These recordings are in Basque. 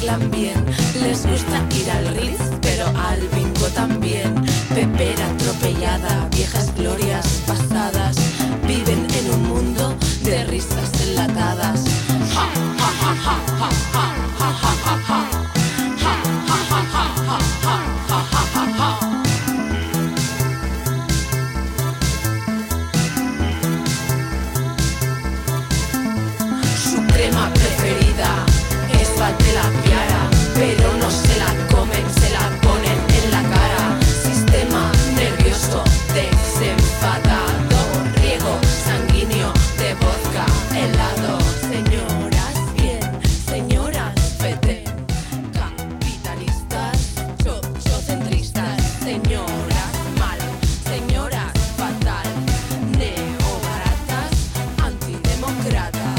bailan bien. Les gusta ir al Ritz, pero al bingo también. Pepera atropellada, viejas glorias pasadas. Viven en un mundo de risas enlatadas. Ja, ja, ja, ja, ja, ja, ja, ja, ja, ja. Ja, ja, ja, ja, ja, ja, ja, ja, ja, ja. Su crema preferida es de la piara, pero no se la comen, se la ponen en la cara. Sistema nervioso desenfadado, riego sanguíneo de vodka helado. Señoras bien, señoras feten, capitalistas, chochocentristas. Señoras mal, señoras fatal, neobaratas, antidemócratas.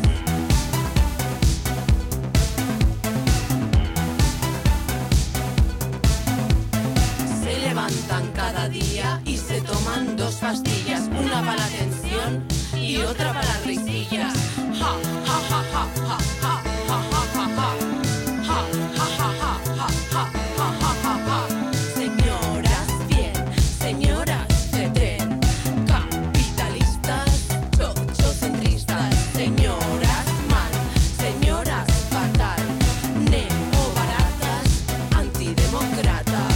Se levantan cada día y se toman 2 pastillas, una para la tensión y otra para las risillas. Ja, ja, ja, ja, ja, ja, ja, ja, ja, ja. Ja, ja, ja, ja, ja, ja, ja, ja, ja, ja. Señoras bien, señoras feten, capitalistas, chochocentristas. Señoras mal, señoras fatal, neobaratas, antidemócratas.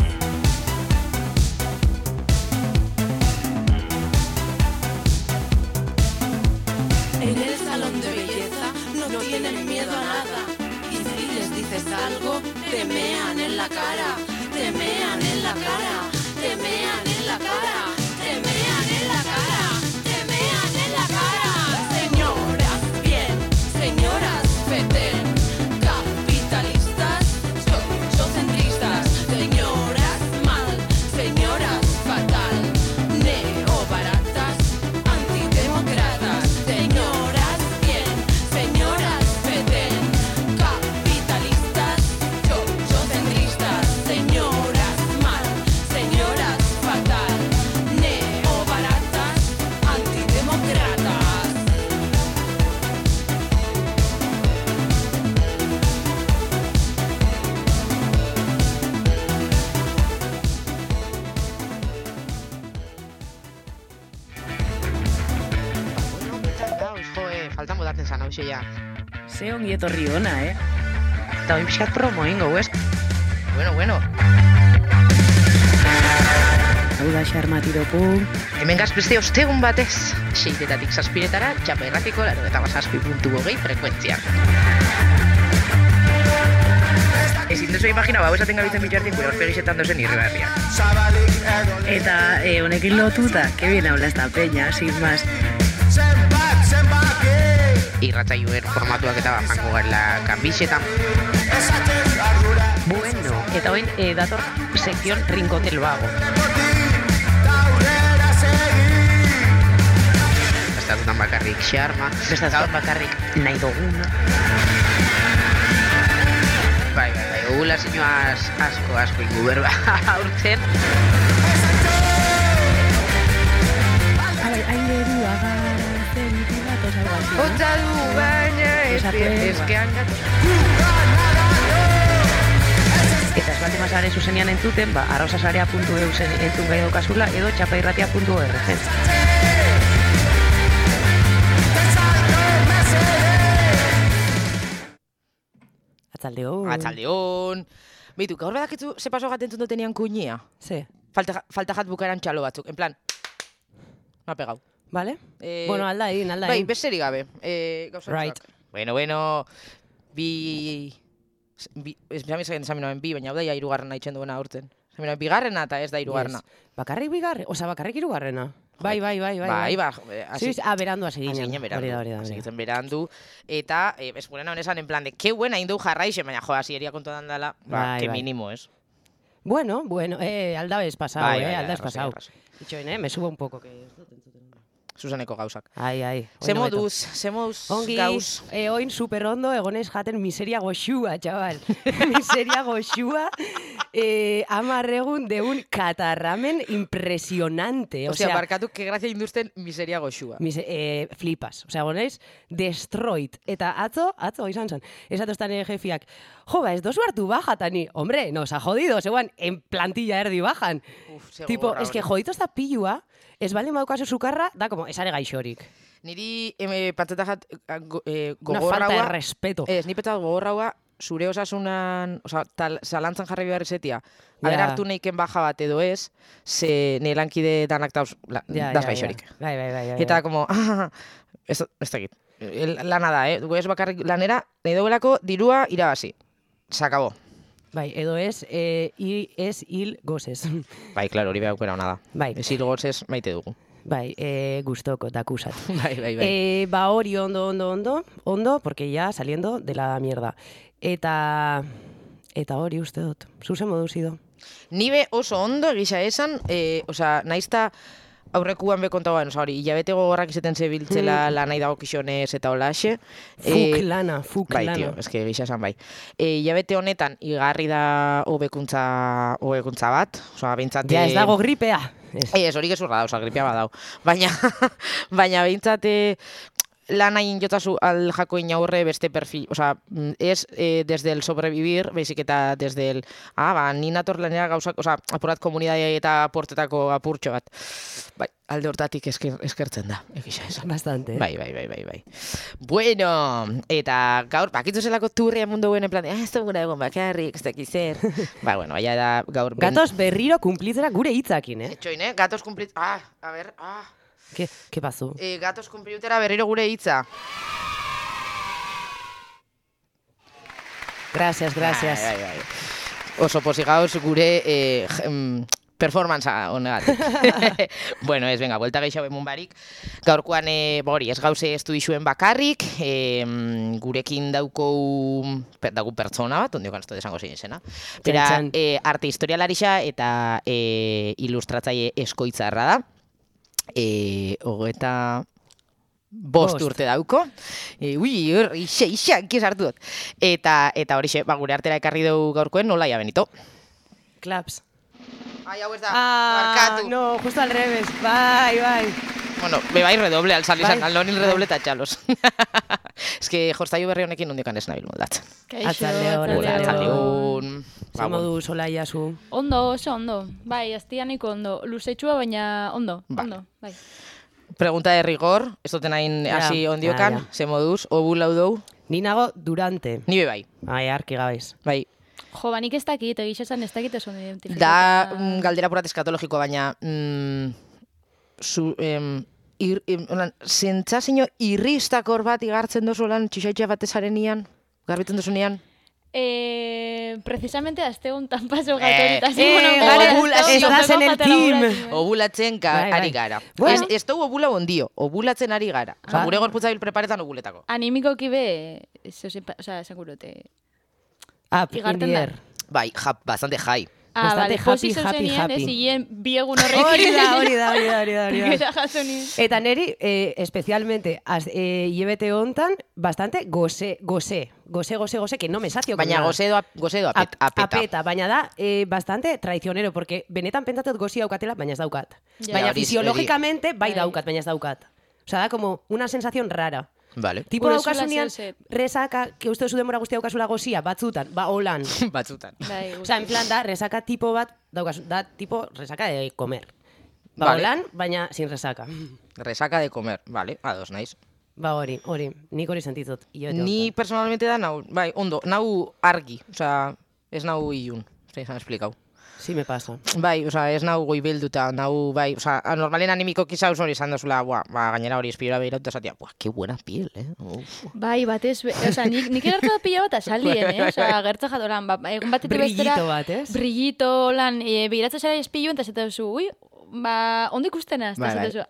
En el salón de belleza no tienen miedo a nada. Y si les dices algo, te mean en la cara. Te mean en la cara. Te mean en la cara. Te mean en la cara. Te mean en la cara. Señoras bien, señoras feten, capitalistas, chochocentristas. Señoras mal, señoras fatal, neobaratas, antidemócratas. Señoras bien, señoras feten, capitalistas, chochocentristas. Señoras mal, señoras fatal, neobaratas, antidemócratas. Gauz, faltan botatzen zan, hau ja. Ze ongi etorri ona, Eta oin pixkat promo ingo, ez? Bueno. Hau da xarmatiropu. Hemen gazpeste ostegun batez. 6-etatik 7-etara, txapa irratiko 87.8 frekuentzia. Ezin duzu imagina, hau esaten gabitzen bitartin, gure horpegizetan dozen irribarria. Eta honekin lotuta, que bien habla esta peña, sin más. Irratzaioen formatuak eta bajango garela kanbixetan. Bueno, eta hoin dator sekzion Rincón del Vago. Estatutan bakarrik xarma. Estatutan bakarrik nahi duguna. Bai, dugula zinuaz asko ingu berba aurten. Ailerua garatzen itibatos algo así. Otza du baina eskean gatoz. Eta ez bat emazare zuzenean entzuten, arrausasarea.eu entzun gai daukazula edo txapairratia.org. Atzaldeon. Bitu, gaur badakitzu ze paso gaten entzun dutenean kuñia? Ze? Falta jat bukaeran txalo batzuk, en plan, me ha pegau. Vale? Bueno, aldain. Bai, besteri gabe. Gauzak. Right. Bueno, esaminoen bi, baina hau da hirugarrena itxen duena aurten. Esaminoen bigarrena eta ez da hirugarrena. Yes. Bakarrik bigarren? Osa, bakarrik hirugarrena? Bai. Berandu hasi ginen. Hasi berandu. Eta, eskurena honesan, en plan de, que buena indu jarraixe, baina jo, asieria kontu dandala, que mínimo, ez? Bueno, aldabez pasau, aldabez pasau. Itxoen, me subo un poco, que... Susaneko gauzak. Ai. Ze moduz gauz. Oin super ondo egonez jaten miseria goxua, chaval. Miseria goxua. Amarregun de un catarramen impresionante. O sea, barkatu, que gracia induzten miseria goxua. Flipas. O sea, goneiz, destroyed. Eta atzo izan zen. Esatostan jefiak, ez dozu hartu baja, tani. Hombre, nos ha jodido, zegoan, en plantilla erdi bajan. Tipo, es que jodito esta pillua, ez bale maukazu sukarra, da como, esare gaixorik. Niri patzetajat Una falta de respeto. Ez, ni petzat gogorraua, zure osasunan, zalantzan jarri behar izetia, haber hartu neiken baja bat edo ez, ze nire lankide danak dauz, daz gaixorik. Bai. Eta, como, ez dakit, lana da, ez bakarrik lanera, nahi duelako dirua irabazi. Sakabo. Bai, edo ez, hil gozez. Bai, klaro, hori behar aukera hona da. Bai. Ez hil gozez maite dugu. Bai, gustoko, dakusat. Bai. Ba hori ondo, porque ya saliendo de la mierda. Eta hori uste dut, zuzen moduz ido. Nibe oso ondo egisa esan, naizta aurrekuan bekontagoan, hori, hilabete gogorrak izaten zebiltzela la nahi dago kixonez eta holaxe. Fuk lana. Bai, tio, eske egisa esan bai. Hilabete honetan, igarri da hobekuntza bat, behintzat... Ja, ez dago gripea. Ez, hori gezurra da, gripea badau. Baina behintzat... lan hain jotazu al jako inaurre beste perfil, ez desde el sobrevivir, baizik eta desde el, ni nator lanera gauzak, apurat komunidade eta portetako apurtxo bat. Bai, alde hortatik eskertzen da, egisa esan. Bastante. Bai. Bueno, eta gaur, bakitzu zelako turria mundu guen en plan, ez duguna egon bakarrik, ez dakiz zer. Bueno, baina da gaur... Gatoz berriro kumplitzera gure hitzakin, Etxoin, gatoz kumplitzera, ¿Qué pasó? Gatoz kumpliutera berriro gure hitza. Gracias. Bai. Oso posigauz gure performancea honegatik. Bueno, venga, vuelta geixau emun barik. Gaurkoan, hori, ez gauze estu dixuen bakarrik, gurekin daugu pertsona bat, ondiokan ez desango zein izena. Bera, arte historialarixa eta ilustratzaile eskoitzarra da. Hogeita bost urte dauko. Ixak hartu dut. Eta horixe, gure artera ekarri dugu gaurkoen, nola ya Benito. Claps. Ai, hau ez da, markatu. No, justo al revés, bai. Bueno, bai redoble, al nonin redoble eta txalos. Ez que jostaiu berri honekin nondikan ez nabil moldatzen. Atzaldeon. Zer modu sola iazu? Ondo, oso ondo. Bai, aztianiko ondo. Luzetxua, baina ondo. Bai. Pregunta de rigor, ez duten hain hasi ondiokan, ze moduz, obula udou? Ni nago durante. Ni be bai. Ai, arki gabez. Bai. Jo, banik ez dakit, egisa esan ez dakit ez ondo identifikatu. Da galdera purat eskatologiko, baina zentzazio irristakor bat igartzen dozu lan txixaitxa batezaren ian, garbitzen dozu nian? Precisamente azte hontan paso gatorita. Estás en el team. Obulatzen ari gara. Ez dugu obula bondio, obulatzen ari gara. Gure gorputza bil preparetan obuletako. Animiko kibe, segurote. In the air. Bai, bastante jai. Bastante happy. Ez hien biegun horrekin. Hori da. Eta neri, especialmente, hilabete hontan, bastante goze, que no me sacio. Baina goze do apeta. Baina da, bastante traicionero, porque benetan pentatot gozi daukatela, baina ez daukat. Baina fisiológicamente, bai daukat, baina ez daukat. O sea, da como una sensación rara. Vale. Tipo daukasunean, resaka, que uste duzu denbora guztia daukazula gozia, batzutan, holan. Batzutan. O sea, en plan da, resaka tipo bat, da tipo resaka de comer. Holan, baina sin resaka. Resaka de comer, vale, ados naiz. Hori, nik hori sentitzot. Ni personalmente da, ondo, nau argi, o sea, ez nau ilun, izan esplikau. Sí me pasa. Bai, ez nahu goibelduta, bai, normalen animiko kizauz hori izan dozula, gainera hori espiora behirauta esatia, que buena piel, Bai, batez, nik egertu da pila bat asalien, gertza jadoran, egun batetik bestera... Brillito bat, ez? Brillito, lan, behiratzen zara espiluen, eta zeta duzu, ondo ikustena, eta zeta duzu,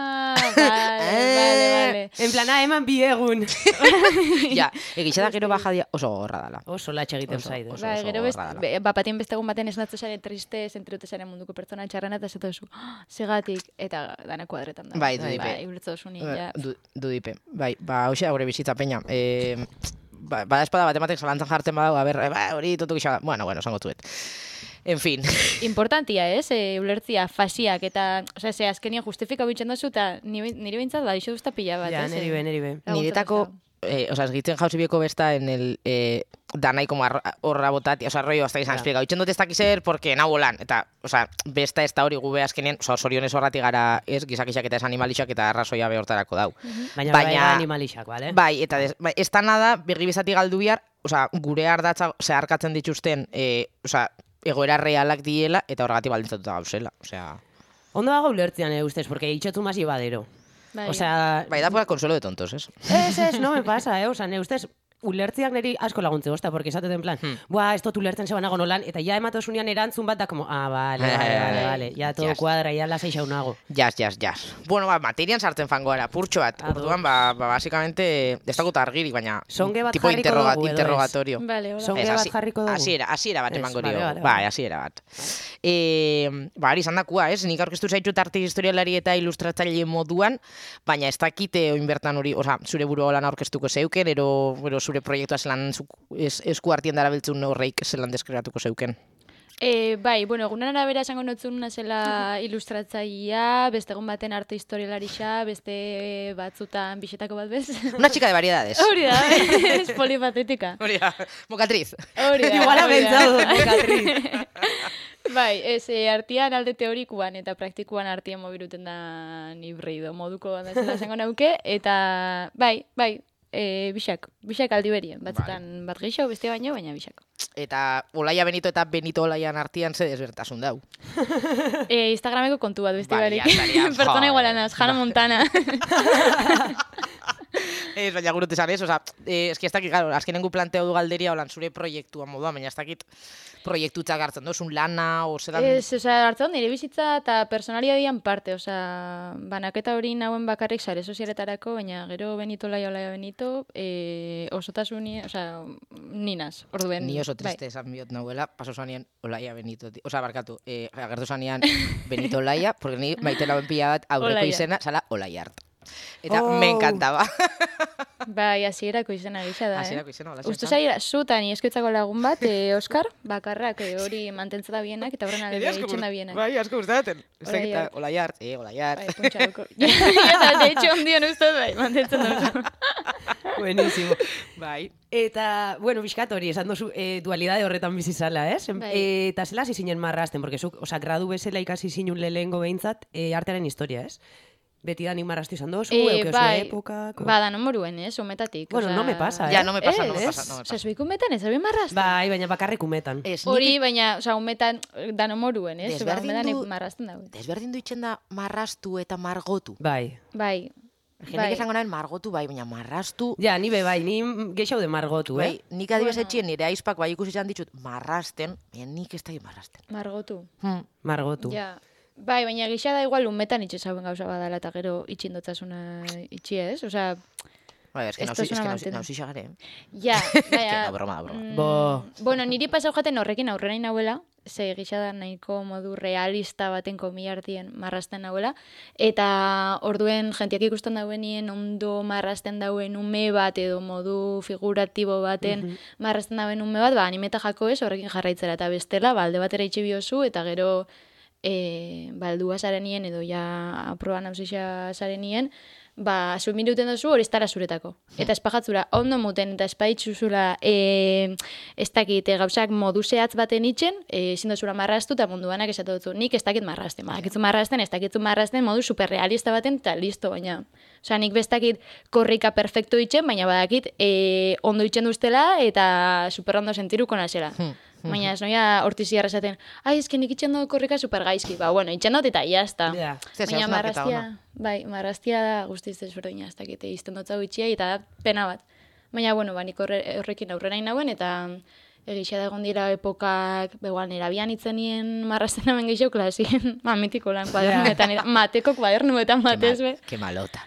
vale. En plana, eman biegun. Ja, egitxada gero bajadia oso gorra dala. Oso latxe egiten zaidu. Bai, gero bapatien bestegun baten esnatzu zare triste, zentriute zare munduko pertsona txarrena, eta zeta duzu, segatik, eta dana kuadretan da. Bai, dudipe. Ibertzo duzuni, ja. Dudipe. Bai, hoxe da gure bizitza peña. Bada espada bat ematek zalantzan jartzen badau, hori totu gixaba. Bueno, zango zuet. En fin. Importantia, ez? Ulertzia fasiak eta, osea, ze azkenien justifika bitxen dozu, eta nire bintzat badixo duzta pila bat, Ja, ez? niri be. Niretako, esgitzen jauzi bieko besta en el danai como horra botati, rollo hasta izan explica. Itxen dut ez dakizer, porque nau bolan. Eta, besta ez da hori gube azkenien, sorionez horrati gara ez, gizakixak eta ez animalixak eta arrazoia behortarako dau. Baina bai animalixak, bale? Bai, eta ez da nada, berribizati galdu bihar, gure ardatza zeharkatzen dituzten, egoera realak diela, eta horregatik baldintzatuta gauzela. Ondo dago ulertzean, ustez, porque itxotu masi badero. Bai. Bai, da por consuelo de tontos, ez? Ez, no me pasa, ustez, ulertziak niri asko laguntze bosta, porque esateten plan, ez dut ulertzen zebanago nolan, eta ja ematosunian erantzun bat da, como, vale, ya todo cuadra, ya lasai xaunago. Jas. Bueno, materian sartzen fango gara, purtxo bat. Orduan, básicamente, ez dakut argirik, baina tipo interrogatorio. Vale, Songe bat jarriko dugu. Hasiera bat emango dio. Vale. Bai, hasiera bat. Ari izan dakua, ez? Nik aurkeztu zaitut arte historialari eta ilustratzaile moduan, baina ez dakite oin bertan hori, zure buru lan aurkeztuko zeuken, ero zure proiektua zelan esku hartien darabiltzun horreik zelan deskribatuko zeuken. Bai, bueno, egunen arabera esango notzun zela ilustratzailea, beste egun baten arte historialarixa, beste batzutan bixetako bat bez. Una chica de variedades. Hori da, es polipatética. Hori da, mokatriz. Hori da. Igual ha pentsado, mokatriz. Bai, artian alde teorikuan eta praktikuan artian mobiruten da hibrido moduko da zela esango nauke, eta bai, bixak aldi berien, batzutan bat gehiago beste baina bixak. Eta Olaia Benito eta Benito Olaian artian ze desbertasun dau. Instagrameko kontu bat beste barik. Pertsona Pertsona igualanaz, Hannah Montana. Ez, baina gurut esan ez, eski ez dakit, azkenengu planteo du galderia holan zure proiektua modua, baina ez dakit proiektutzak hartzen duzun lana, zelan... Ez, hartzen nire bizitza eta personaliadian parte, banaketa hori nauen bakarrik sare sozialetarako, baina gero Benito Olaia Benito, osotasuni, ninaz, orduen. Ni oso triste esan biot nahuela, paso zanien Olaia Benito, barkatu, agertu zanien Benito Olaia, porque ni maite lauen pila bat aurreko izena, zala Olaiart. Eta me encantaba. Bai, hasierako izena gisa da, Hasierako izena, hola. Ustu zaira, zutan iesketzako lagun bat, Oskar, bakarrak hori mantentzen da bienak, eta horren alde itxen da bienak. Bai, asko gustatzen. Olaiart. Bai, puntxauko. Eta, de hecho, ondion uste, bai, mantentzen da. Buenísimo. Bai. Eta, bueno, bizkat hori, esan dozu dualidade horretan bizizala, ez? Bai. Eta zela zinen marrazten, porque zuk, gradu bezala ikasi zinun lehengo behintzat, artearen historia, ez? Beti da nik marraztu izan dozu, eukiozu epokak... Da, no moruen, umetatik. Bueno, no me pasa, Ja, no me pasa. Zuik umetan, ez hori marrazten? Bai, baina bakarrik umetan. Hori, baina, umetan, da no moruen, ez? Umetan marrazten dago. Desberdin duitzen da marraztu eta margotu. Bai. Jendik esango nahen margotu bai, baina marraztu... Ja, ni bai, ni geixau de margotu, bai, nik adibes etxien nire aizpak bai ikusi izan ditut marrazten, baina nik ez da marrazten. Margotu. Margotu. Ja. Bai, baina gisa da igual umetan itxezauen gauza badala eta gero itxindotzasuna itxi ez, Bai, ez que nauzi xagare. Ja, baina... broma. Bueno, niri pasau jaten horrekin aurrera inauela, ze gisa da nahiko modu realista baten komiartien marrazten nauela, eta orduen jentiak ikusten dauenien ondo marrazten dauen ume bat edo modu figuratibo baten marrazten dauen ume bat, animeta jako ez horrekin jarraitzera eta bestela, alde batera itxi biozu eta gero baldua zarenien edo ja aproban hausixa zarenien, suminuten duzu hori ez dara zuretako. Eta espajatzura ondo muten eta espaitzuzula ez dakit gauzak modu zehatz baten itxen, ezin duzula marraztu eta munduanak esatu dutzu. Nik ez dakit marrazten, ez dakitzu marrazten modu superrealista baten eta listo, baina. Osea, nik bestakit korrika perfecto itxen, baina badakit ondo itxen duztela eta super ondo sentiruko nazela. Baina ez noia hortiziarra esaten, ezken nik itxen dut korrika supergaizki. Bueno, itxen dut eta jazta. Baina marraztia da guztiz desberdina, ez dakite izten dut zau itxia eta pena bat. Baina, bueno, nik horrekin aurrera inauen eta egisa da egon dira epokak, begoan, erabian itzenien marrazten hemen gehiago klasien, mitiko lan kuadernuetan, mateko kuadernuetan batez, be. Que malota.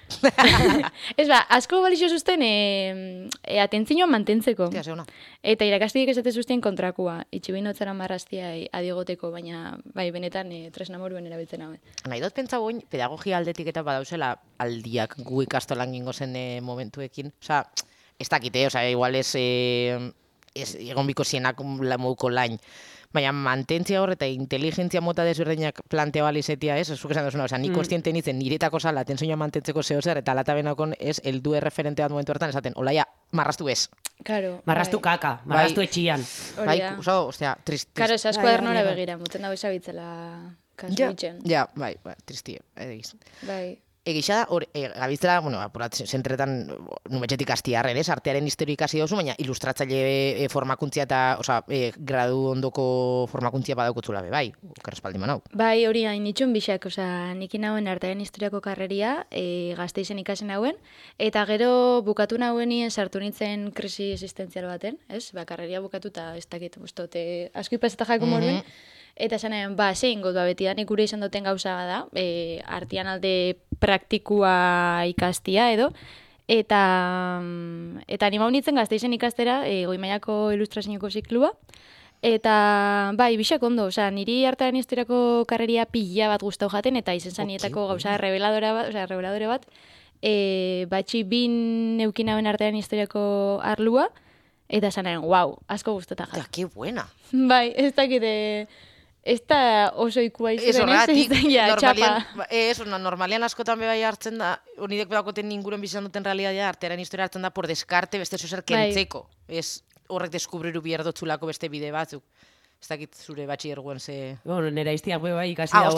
Ez asko balixo zuzten atentzioa mantentzeko. Eta irakastik esate zuzten kontrakua, itxibin hotzara marraztia adigoteko, baina bai, benetan tresna moruen erabiltzen hau. Nahi dut pentsa goin, pedagogia aldetik eta badauzela aldiak gu ikastolan gingo zen momentuekin. Ez dakite, igual ez... egon biko zienak lamuko lain. Baina mantentzia hor eta inteligentzia mota desberdinak planteo alizetia ez, zuk esan duzuna, nik kostiente nintzen niretako zala tensoia mantentzeko zehozer, eta lata benakon ez, eldu erreferente bat momentu hartan esaten, olaia, marrastu ez. Claro. Marrastu kaka, marrastu etxian. Bai, osea, trist. Claro, esas kuadernora begira, muten dago esabitzela kasu itxen. Ja, bai, tristie, egiz. Bai. Egisa, gabiltzela, bueno, apurat, zentretan numetxetik astiarren, ez, artearen historio ikasi dauzu, baina ilustratzaile formakuntzia eta, gradu ondoko formakuntzia badaukotzula be, bai, okerrespaldi manau. Bai, hori hain itxun bixak, nikin hauen artearen historiako karreria, Gasteizen ikasen hauen, eta gero bukatu nahuenien sartu nintzen krisi existentzial baten, ez, karreria bukatu eta ez dakit, ustote, asko ipazeta jako morben, eta esan zein got, betidanik gure izan duten gauza da, artean alde praktikua ikastia edo, eta animau nintzen Gasteizen ikastera, goi mailako ilustrazioeko ziklua, eta bai, bixak ondo, niri artearen historiako karreria pila bat gustau jaten, eta izen zanietako gauza reveladore bat, batxi bin eukinauen artearen historiako arlua, eta esan wow, asko gustata jaten. Que buena! Bai, ez dakite... Ez da oso ikua izuren, ez normalian askotan bebai hartzen da, honidek bedakoten inguren bizan duten realitatea, artearen historia hartzen da por deskarte beste zozer kentzeko. Ez horrek deskubriru biherdotzulako beste bide batzuk. Ez dakit zure batxierguen ze... Bueno, nera iztiak bebai ikasi dago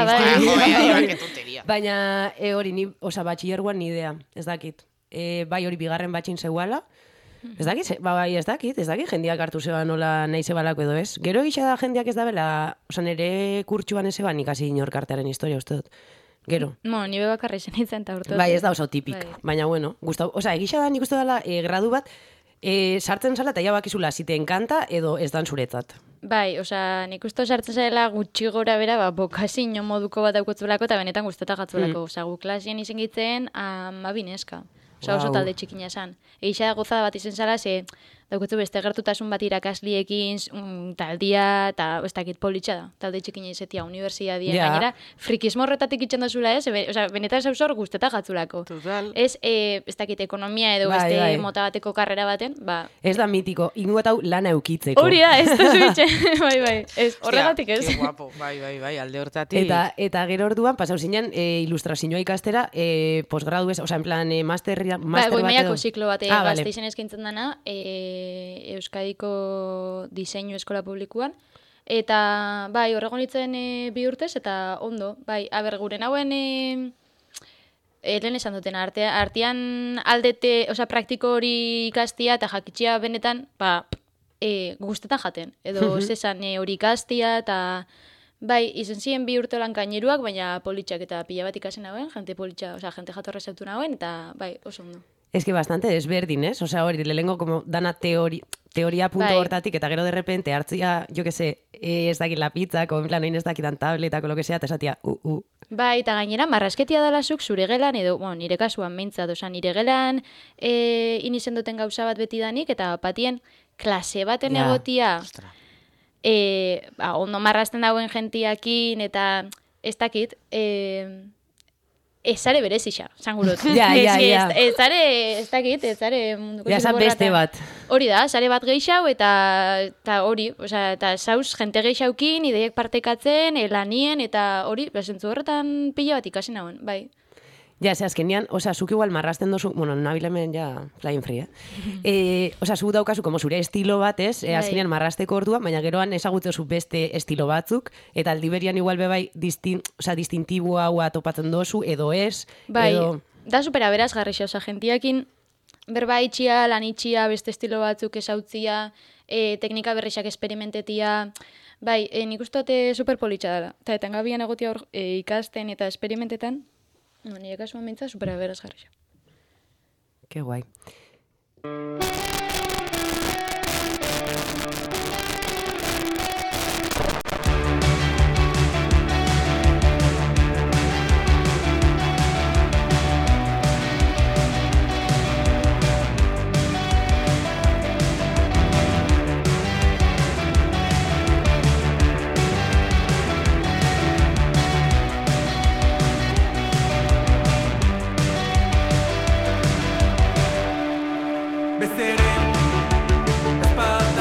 baina hori, batxierguan ni idea, ez dakit. Bai hori bigarren batxin zeuala, ez dakit, jendiak hartu zeba nola nahi zebalako edo ez. Gero egisa da jendiak ez da bela, nire kurtsuan ez zeban ikasi inorkartearen historia uste dut. Gero. Ni bebakarra izan nintzen eta urte. Bai, ez da oso tipik, baina bueno, gustau. Egisa da nik uste dela gradu bat, sartzen zala eta ja bakizula zite enkanta edo ez dan zuretzat. Bai, nik uste sartzen zela gutxi gora bera, bokazio moduko bat daukotzulako eta benetan guzteta gatzulako. Gu klasien izan gitzen, amabineska. Oso talde txikina esan. Egisa gozada bat izen zala, ze daukotzu beste gertutasun bat irakasliekin, taldia, eta ez dakit politxa da. Talde txikina izetia, universidadien gainera. Frikismo horretatik itxen dozula ez, benetan zauzor guzteta gatzulako. Total. Ez dakit ekonomia edo beste mota bateko karrera baten, Ez da mitiko, ingo eta lana eukitzeko. Hori da, ez da zuitxe, bai, horregatik ez. Que guapo, bai, alde hortatik. Eta gero orduan, pasau zinen, ilustrazioa ikastera, posgradu ez, en plan, master bat edo. Goi mailako ziklo bat, Gasteizen eskaintzen dana, Euskadiko diseinu eskola publikuan, eta bai, horregon nintzen 2 urtez, eta ondo, bai, gure nauen lehen esan duten, artean aldete, praktiko hori ikastia eta jakitxia benetan, guztetan jaten, edo zesan hori ikastia, eta bai, izen ziren 2 urte lan kaineruak, baina politxak eta pila bat ikasen nauen, jente politxa, jente jatorra zautu nauen, eta bai, oso ondo. Es que bastante desberdin, ¿es? Hori, lehengo como dana teoria punto hortatik, eta gero de repente hartzia, yo que sé, ez dakit la pizza, en plan, ez dakitan tabletako, lo que sea, eta esatia, Bai, eta gainera, marrasketia dalasuk zure gelan, edo, nire kasuan meintzat, nire gelan inizen duten gauza bat betidanik, eta patien klase baten egotia, ondo marrasten dauen gentiakin, eta ez dakit, ezare berezisa, zangurot. Ezare munduko zigorra. Beste bat. Hori da, zare bat geixau eta hori, eta zauz jente geixaukin, ideiek partekatzen, lanien, eta hori, zentzu horretan pila bat ikasen hauen, bai. Azkenean, zuk igual marrasten dozu, nabilemen flying free, zuk daukazu como zure estilo bat, azkenean marrasteko orduan, baina geroan ezagutzu beste estilo batzuk, eta aldiberian igual bebai distintibo hau topatzen dozu, edo ez. Bai, da supera beraz garrixa, gentiakin berba itxia, lan itxia, beste estilo batzuk ezautzia, teknika berrixak esperimentetia, bai, nik ustote superpolitxa dela, eta etangabian egotia ikasten eta esperimentetan, nire kasuan mintza, supera beraz jarri. Qué guai. Bezeren, espaz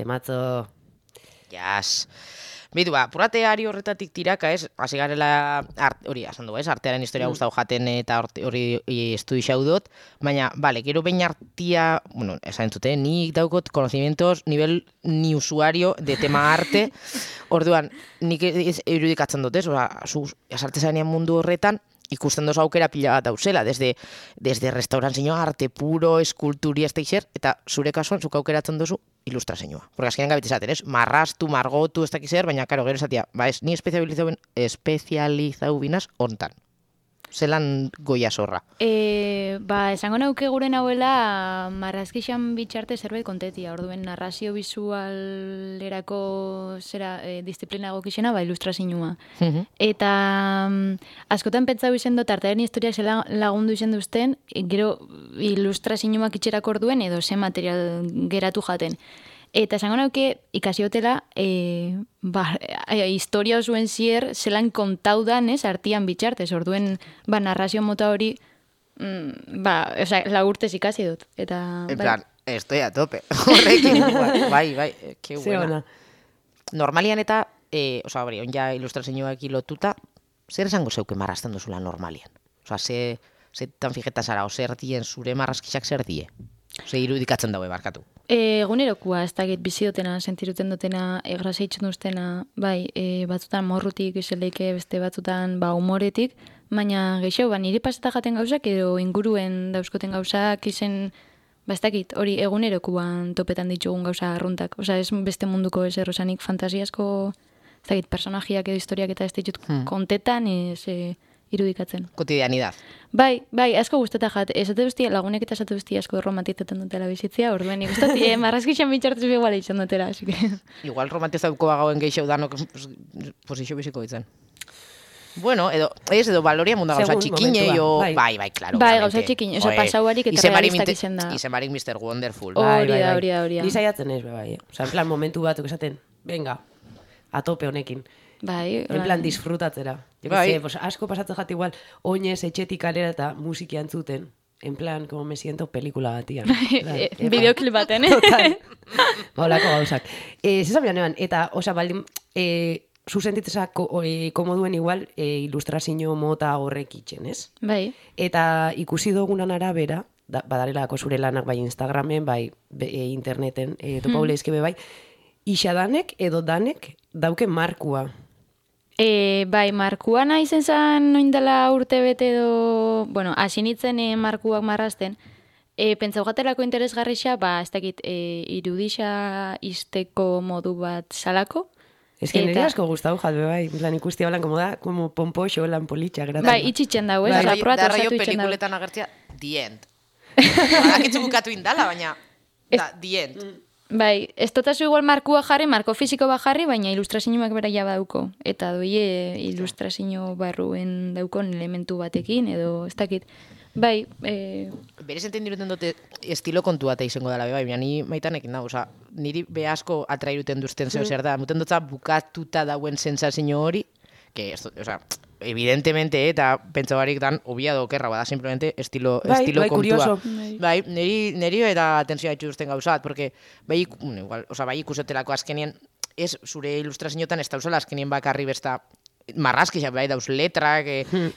temazo. Jas. Bitu, purrateari horretatik tiraka, ez? Hasi garela, hori, asan du, ez? Artearen historia gustau jaten eta hori estudi xau dut, baina, bale, gero behin artia, bueno, esan entzute, nik daukot conocimientos nivel ni usuario de tema arte, orduan, nik irudikatzen dut, ez? Osa, zu sartzezanean mundu horretan, ikusten dozu aukera pila bat dauzela, desde restaurantzioa, arte puro, eskulturi, ez daixer, eta zure kasuan, zuk aukeratzen duzu, ilustrazioa. Porque azkenean gabit esaten, ez? Marrastu, margotu, ez dakiz zer, baina, karo, gero esatia, ba, ez, ni espezializau binaz hontan. Zelan goia zorra. Esango nauke gure nauela marrazkixan bitxarte zerbait kontetia, orduen narrazio visualerako disiplina egokixena, ilustrazioa. Eta askotan pentsau izen dut, artearen historiak zela lagundu izen duzten, gero ilustrazioak itxerako orduen edo ze material geratu jaten. Eta esango nauke ikasiotela historia osuen zier zelan kontau dan, artian bitxartez, orduen narrazio mota hori lagurtez ikasi dut. Eta, en plan, estoy a tope. Horrekin, bai, que buena. Normalian eta, hori, onja ilustrazioak lotuta, zer esango zeuke marrazten duzula normalian? Ze tan fijeta zara, o zer dien zure marrazkixak zer die? Ze irudikatzen daue barkatu. Egunerokua, ez dakit bizi dutena, sentiruten dutena, grazeitzen duztena, batzutan morrutik, izeleike beste batzutan humoretik, baina gehiago, niri paseta jaten gauzak edo inguruen dauzkoten gauzak izen, ez dakit, hori egunerokuan topetan ditugun gauza arruntak. Osa, ez beste munduko ez errosanik fantasiasko, ez dakit, personajiak edo historiak eta ez ditut kontetan, irudikatzen. Kotidianidad. Bai, asko gustata jat. Esate guztia, lagunek eta esate guztia asko romantizatzen dutela bizitzia, orduen ikustatik marrazkixan bitxartez iguala izan dutela. Igual romantizatuko bagauen gehiago danok posizio biziko ditzen. Bueno, edo baloria munda gauza txikinei, bai, claro. Bai, gauza txikinei, pasauarik eta realistak izen da. Izenbarik Mr. Wonderful. Hori da. Disaiatzen ez, bai. Osa, en plan, momentu batuk esaten, venga, atope honekin. Bai, en plan, disfrutatzera. Bai. Asko pasatzen jat igual, oinez etxetik alera eta musiki antzuten. En plan, como me siento pelikula batian. Bideoklip baten, Total. Olako gauzak. Zezan bian, eta, osa, baldin, zuzentitzak komoduen igual ilustrazio mota horrek itxen, ez? Bai. Eta ikusi dugunan arabera, badarelako zure lanak bai Instagramen, bai interneten, topaule ezkebe bai, isadanek edo danek dauke markua. Bai, markua nahi zen zan noindela urte bete edo, bueno, hasi nintzen markuak marrazten, pentsau gatelako interesgarrixa, ez dakit, irudixa izteko modu bat salako. Ez que nire asko gustau jatbe bai, plan ikustia holan, como pompoxo, lan politxa. Bai, itxitzen dago, ez? Da raio pelikuletan agertzea, the end. Akitzu bukatu indala, baina, the end. Bai, ez totazu igual markua jarri, marko fisiko bat jarri, baina ilustrazioak bera jaba dauko. Eta doie ilustrazio barruen daukon elementu batekin, edo ez dakit. Bai, Berez entendiruten dute estilo kontu bat izango dela, bai, baina ni maitanekin da, oza, niri behasko atrairuten duzten zer da, muten dutza bukatuta dauen sensazio hori, que, oza, evidentemente, eta pentsa barik dan, obia dokerra, bada, simplemente estilo kontua. Curioso. Bai, niri eta atentzioa etxu duzten gauzat, porque, bai ikusotelako azkenien, ez zure ilustrazioetan ez dauzela azkenien bakarri besta, marrazkixak bai dauz letrak,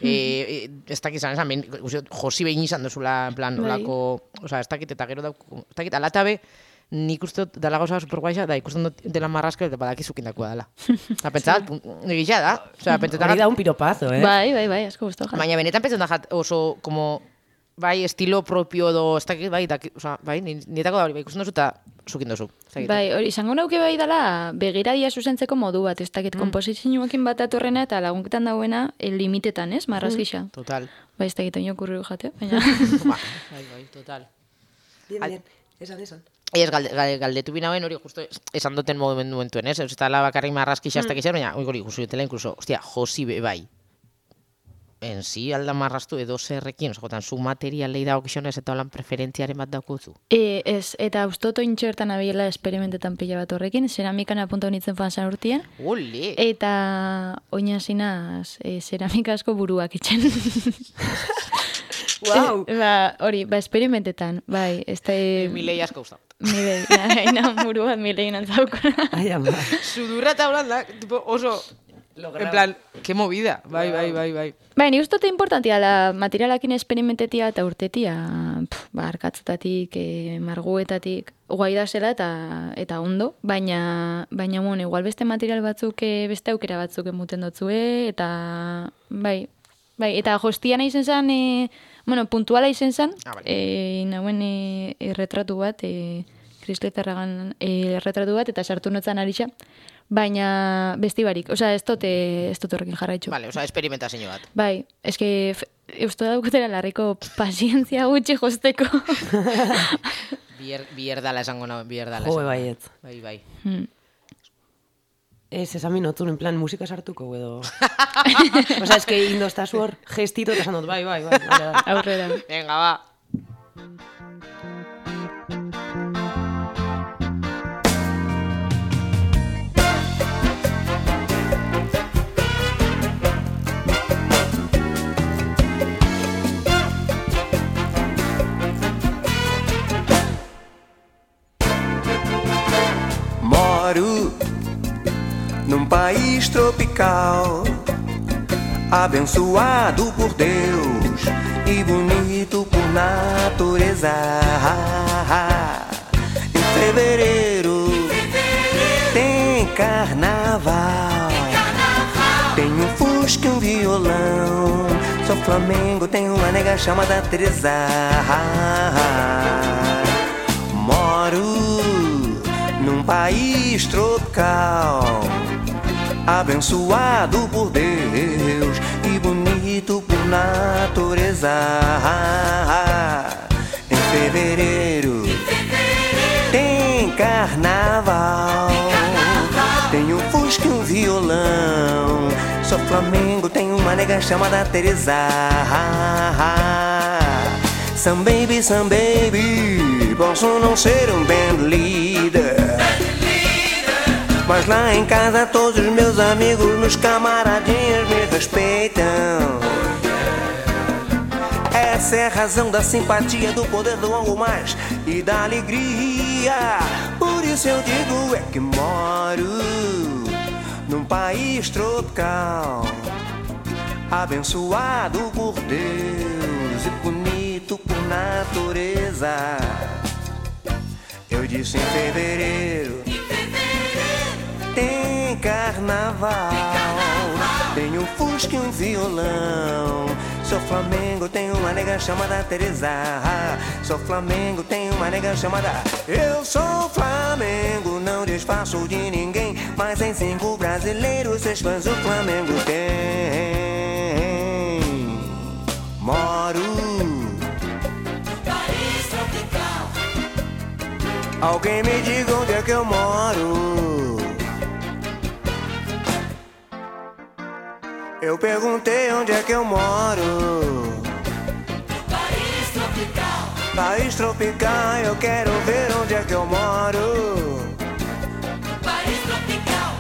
ez dakit zan esan, Josi behin izan duzula, en plan, olako, oza, ez dakit, eta gero dauk, ez dakit, alatabe, nik uste dut dala gauza superguaixa, da ikusten dut dela marrazka, eta badakizukin dakoa dela. Eta pentsa, egitza da. Hori da un piropazo, Bai, asko guztu. Baina benetan pentsa da oso, como, bai, estilo propio edo, ez dakit, bai, nietako da hori, bai, ikusten duzu eta zukin duzu. Bai, hori, izango nauke bai dela, begiradia zuzentzeko modu bat, ez dakit, komposizioekin bat atorrena eta lagunketan dauena limitetan, ez, marrazkixa. Total. Bai, ez dakit, oino kurriru jate, baina. Bai, total. Bien, esan. Ez, galdetu binauen hori justo esan duten momentuen, ez? Ez eta bakarrik marrazkixa ez dakiz baina hori ikusi dutela, incluso, hostia, Josi bai. En si alda marraztu edo zerrekin, osagotan, zu materialei dago kixonez eta holan preferentziaren bat daukuzu? Ez, eta ustoto intxertan abiela esperimentetan pila bat horrekin, ceramikan apunta honitzen fanzan urtien. Ole! Eta oinazinaz, ceramika asko buruak itxen. Wow. Hori, esperimentetan, bai, ez da... Milei asko gustau. Milei, nahi buruan milei nantzaukona. Ai, ama. Sudurra eta holanda, tipo, oso... En plan, que movida, bai. Bai, ni uste importantia la materialakin esperimentetia eta urtetia, arkatzetatik, marguetatik, guai da zela eta ondo, baina bueno, igual beste material batzuk, beste aukera batzuk emuten dotzue, eta bai, eta jostiana izen zen, bueno, puntuala izen zen, nauen retratu bat, Krisletarragan retratu bat, eta sartu notzan arixa, baina besti barik, osea, ez dut horrekin jarraitxu. Vale, osea, experimentazio bat. Bai, eske, uste daukotera larriko pazientzia gutxi josteko. Bier dala esango nauen, bier dala. Jo, baietz. Bai. Ez, esan minotzun, en plan, musika sartuko, edo... Osea, eske indostazu hor, gestito, eta esan dut, bai. Aurrera. Venga, ba. Moro num país tropical, abençoado por Deus e bonito por natureza. Em fevereiro tem carnaval, tem um fusca e um violão. Sou Flamengo, tem uma nega chamada Teresa. Moro num país tropical, abençoado por Deus e bonito por natureza. Em fevereiro tem carnaval, tem um fusca e um violão. Sou Flamengo, tem uma nega chamada Teresa. Some baby, posso não ser um band leader, mas lá em casa todos os meus amigos, meus camaradinhas me respeitam. Essa é a razão da simpatia, do poder do algo mais e da alegria. Por isso eu digo é que moro num país tropical, abençoado por Deus e bonito por natureza. Eu disse em fevereiro tem carnaval, tem um fusca e um violão. Sou Flamengo, tem uma nega chamada Teresa. Sou Flamengo, tem uma nega chamada... Eu sou Flamengo, não disfarço de ninguém, mas em 5 brasileiros 6 fãs o Flamengo tem. Moro país tropical. Alguém me diga onde é que eu moro. Eu perguntei onde é que eu moro. País tropical. País tropical, eu quero ver onde é que eu moro. País tropical.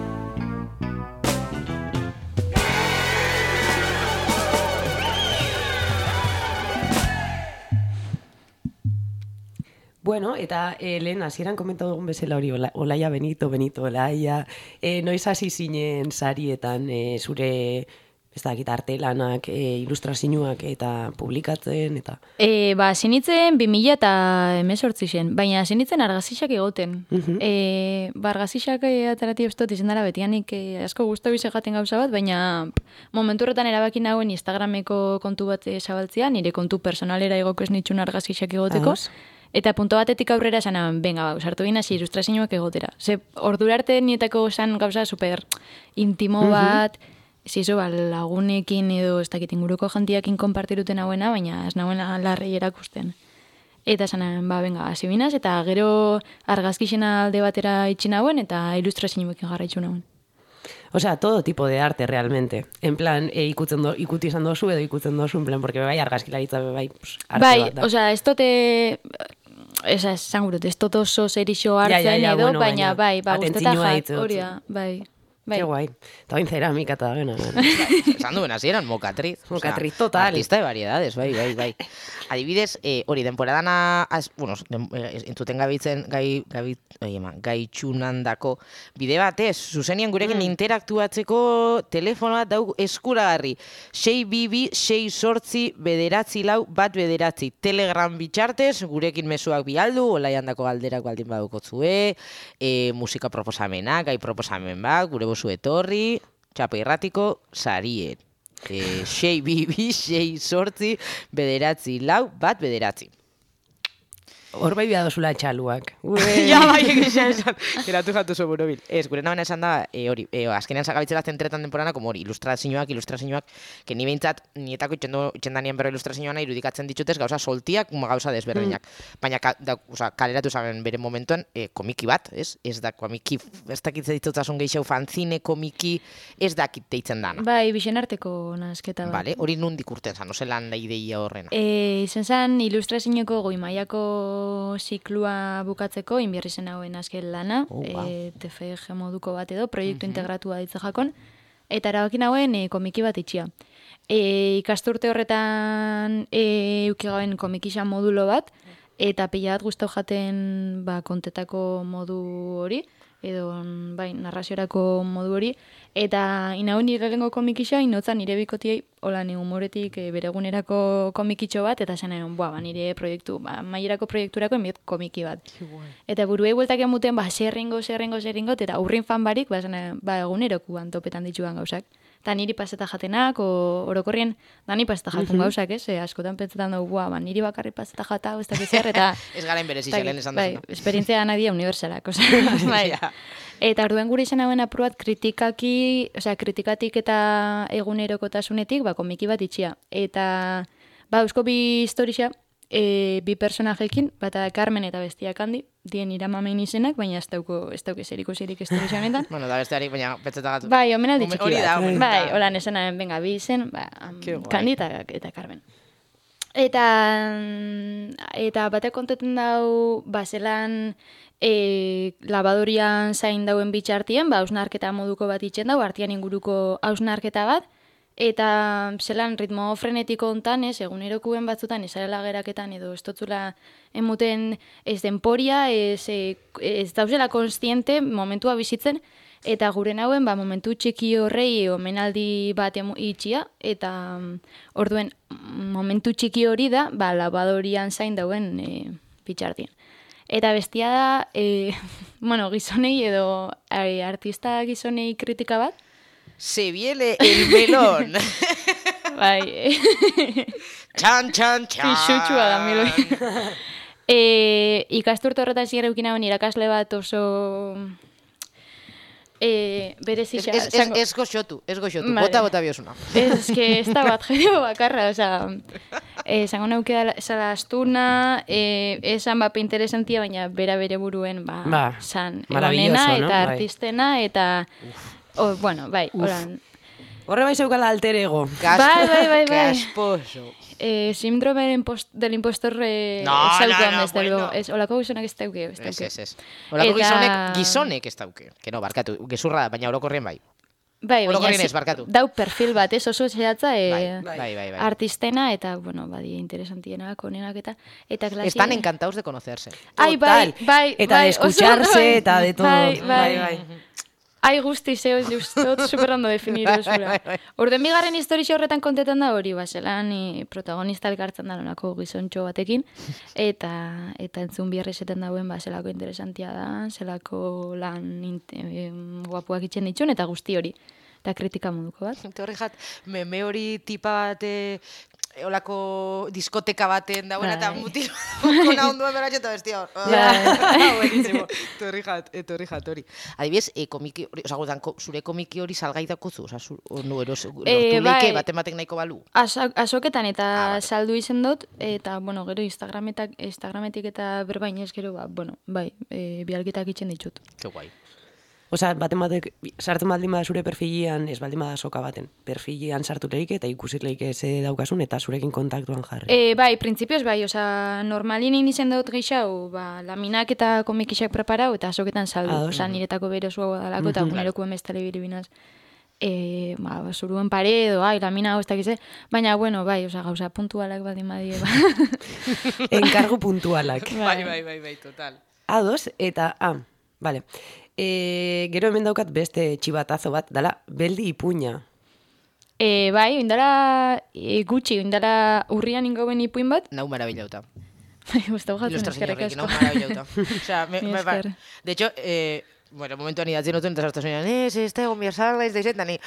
Bueno, eta lehen hasieran komentatu dugun bezala hori, Olaia Benito, Olaia, noiz hasi zinen sarietan zure, ez dakit, artelanak, ilustrazioak eta publikatzen, eta... Sinitzen 2018 zen, baina sinitzen argazixak egoten. Argazixak atarati ustot izan dara betianik asko guztu bizegaten gauza bat, baina momentu horretan erabaki nagoen Instagrameko kontu bat zabaltzea, nire kontu personalera egoko ez nitxun argazixak egoteko. Eta punto batetik aurrera esan, venga, sartu gina zi ilustrazioak egotera. Ze, ordura arte nietako esan gauza super intimo bat, zizo, lagunekin edo ez dakit inguruko jantiakin konpartiruten hauena, baina ez nagoen larrei erakusten. Eta esan, venga, hasi binaz, eta gero argazkixena alde batera itxin hauen, eta ilustrazioekin jarraitzu nauen. Osea, todo tipo de arte, realmente. En plan, ikuti izan dozu edo ikutzen dozu, en plan, porque bai argazkilaritza, bai arte bat da. Osea, ez dote... esan gurut, ez dut oso zerixo hartzen edo, baina bai, guztetan hori da, bai. Bai. Ke guai. Eta bain ceramika eta gena. Esan duen hasieran mokatriz. Mokatriz, total. Artista de variedades, bai. Adibidez, hori, denporadana, entzuten gabitzen gaitxunandako bide batez, zuzenian gurekin interaktuatzeko telefono bat dauk eskuragarri. 622-6 Telegram bitxartez, gurekin mezuak bialdu, olaiandako galderak baldin badukotzue, musika proposamenak, gai proposamen bat, gure bozu etorri, txapa irratiko sarien. 622-6 Hor bai biadozula txaluak. Ja, bai, egizia esan. Geratu jatu zo burobil. Ez, gure nabena esan da, hori, azkenean zagabitzela zentretan denporana, como hori, ilustrazioak, que ni behintzat, nietako itxendanien berro ilustrazioana irudikatzen ditutez gauza soltiak, gauza desberdinak. Baina, kaleratu zaben bere momentuan, komiki bat, ez? Ez da komiki, ez dakitze ditutasun gehiago fanzine, komiki, ez dakit deitzen dana. Bai, bixen arteko nazketa bat. Vale, hori nundik urten zan, ozelan da ideia horrena. Izen zan, ilustrazinoko goi mailako ziklua bukatzeko, inbierri zen hauen azken lana, TFG moduko bat edo, proiektu integratua ditza jakon, eta erabakin hauen komiki bat itxia. Ikasturte horretan eukigaben komikisa modulo bat, eta pila bat guztau jaten kontetako modu hori, edo narraziorako modu hori, eta inauen nire lehenko komikisa, inotzan nire bikotiei, hola, humoretik beregunerako komikitxo bat, eta zen nire proiektu, mailerako proiekturako enbiet komiki bat. Eta buruei bueltak emuten, zerringo, eta urrin fan barik, egunerokuan topetan dituan gauzak. Eta niri paseta jatenak, orokorrien, dani paseta jaten gauzak, ez? Askotan pentsetan dugu, niri bakarri paseta jata, ez dakiz zer, eta... Ez garen berez izelen esan dazuna. Esperientzia nadia unibersalak, bai. Eta orduen gure izan hauen apruat kritikatik eta egunerokotasunetik, komiki bat itxia. Eta, eusko bi historia, bi personajekin, bata Carmen eta bestiak handi, dien iramamein izenak, baina ez dauke zeriko historia honetan. Bueno, da bestearik, baina petzetagatu. Bai, omenaldi txiki Hori da, bat. Bai, holan esan, venga, bi izen, Kandi eta Carmen. Eta batek konteten dau, zelan labadorian zain dauen bitxartien, hausnarketa moduko bat itxen dau, artian inguruko hausnarketa bat, eta zelan ritmo frenetiko hontan, egunerokuen batzutan, ezarela geraketan, edo ez totzula emuten ez denporia, ez dauzela konstiente momentua bizitzen, eta gure nauen momentu txiki horrei omenaldi bat itxia, eta orduen momentu txiki hori da, labadorian zain dauen bitxartien. Eta bestia da, gizonei edo artista gizonei kritika bat. Se viene el melón. Bai. Txan. Pixutxua da, miloi. Ikasturte horretan ziren eukin hauen irakasle bat oso... berezisa... Ez goxotu, bota biosuna. Ez da bat jero bakarra, zango neuke zala astuna, esan bape interesantia, baina bere buruen, san egonena eta artistena, eta... Bueno, horan... Horre bai zeukala alter ego. Bai. Kasposo. Síndrome del impostor zaukean ez dugu. Olako gizonak ez dauke. Ez. Olako gizonek ez dauke. Que no, barkatu, gezurra da, baina orokorrien bai. Bai, orokorrien ez, barkatu. Dau perfil bat, oso zehatza bai. Artistena eta, badi, interesantienak, onenak eta klasi... Están encantados de conocerse. Ai, bai. Eta de escucharse, eta de todo. Bai. Ai, guzti, dut superondo definiru zura. Orden bigarren historia horretan kontetan da hori, zelan protagonista elkartzen da nolako gizontxo batekin, eta entzun biarrezetan dauen, zelako interesantia da, zelako lan guapuak itxen ditxun, eta guzti hori. Eta kritika moduko bat. Horri jat, meme hori tipa bat... Olako diskoteka baten dauen eta mutil kona onduen beratxe eta bestia hor. Buenísimo. Etorri jat hori. Adibidez, komiki hori, zure komiki hori salgai dakozu? Lortu leike baten nahiko balu? Azoketan eta saldu izen dut, eta, gero Instagrametik eta berbainez gero, bialketak itxen ditut. Ke guai. Osea, baten batek, sartzen baldin bada zure perfilian, ez baldin bada soka baten, perfilian sartu leik eta ikusi leik ze daukasun eta zurekin kontaktuan jarri. Bai, printzipioz bai, osea, normalin egin izen dut geixau, laminak eta komikixak preparau, eta azoketan saldu, osea, niretako berozuago dalako, eta guneroko emestale bilibinaz. Zuruen pare edo, lamina hau ez dakize, baina, bueno, bai, osea, gauza puntualak baldin badie, Enkargu puntualak. Bai, total. Ados, eta, vale. Gero hemen daukat beste txibatazo bat, dala, beldi ipuña. Bai, oindala gutxi, oindala urrian ingoen ipuin bat. Nau marabillauta. Bai, guztau jatzen Ilustrazio eskerrik horrekin, asko. nau marabillauta. Osea, Esker. de hecho, bueno, momentuan idatzen duten, eta sartasunean, ez da egon behar zala, ez da izan, dani.